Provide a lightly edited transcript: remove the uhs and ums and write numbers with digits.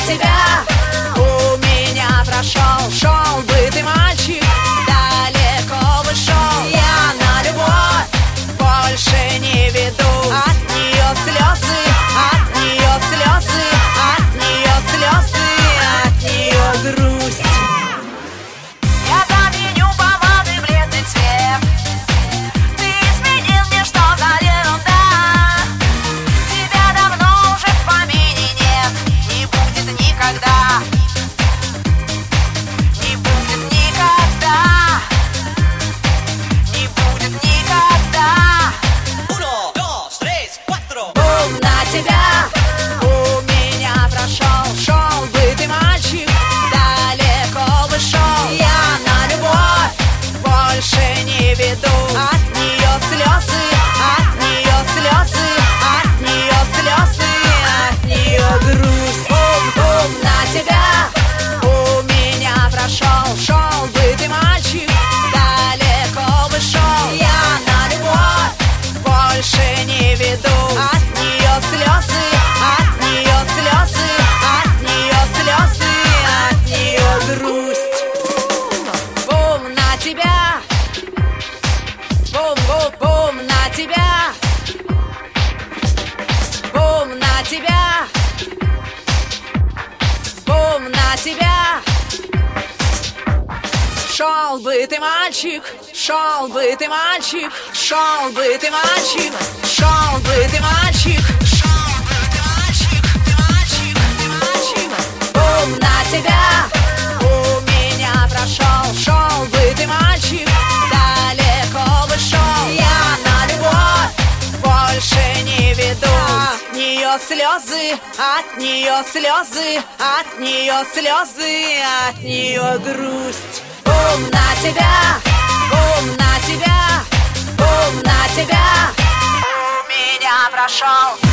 тебя у меня прошел. Шел бы ты, мальчик, далеко бы шел. Я на любовь больше не веду. От нее слезы, от нее слезы, от нее слезы, от нее грусть. Я заменю помадой бледный цвет. Ты изменил мне, что за ерунда? Тебя давно уже в помине нет. Не будет никогда. Не будет никогда. Не будет никогда. Uno, dos, tres, cuatro. Бум на тебя у меня прошел. Шел бы ты, мальчик, далеко бы шел. Я на любовь больше не веду. От нее слезы, от нее слезы, от нее слезы, от нее грусть. Бум, бум на тебя у меня прошел. Шел бы ты, мальчик, далеко бы шел. Я на любовь больше не веду. От нее слезы, от нее слезы, от нее слезы, от нее грусть. Бум на тебя, бум, бум, бум на тебя, бум на тебя, бум на тебя. Шел бы ты, мальчик, шел бы ты, мальчик, шел бы ты, мальчик, шел бы ты, мальчик, шел бы ты, мальчик, ты мальчик, ты мальчик. Бум на тебя у меня прошел. Шел бы ты, мальчик, далеко бы шел. Я на любовь больше не веду. От нее слезы, от нее слезы, от нее слезы, от нее грусть. Бум на тебя, бум на тебя, бум на тебя у меня прошел.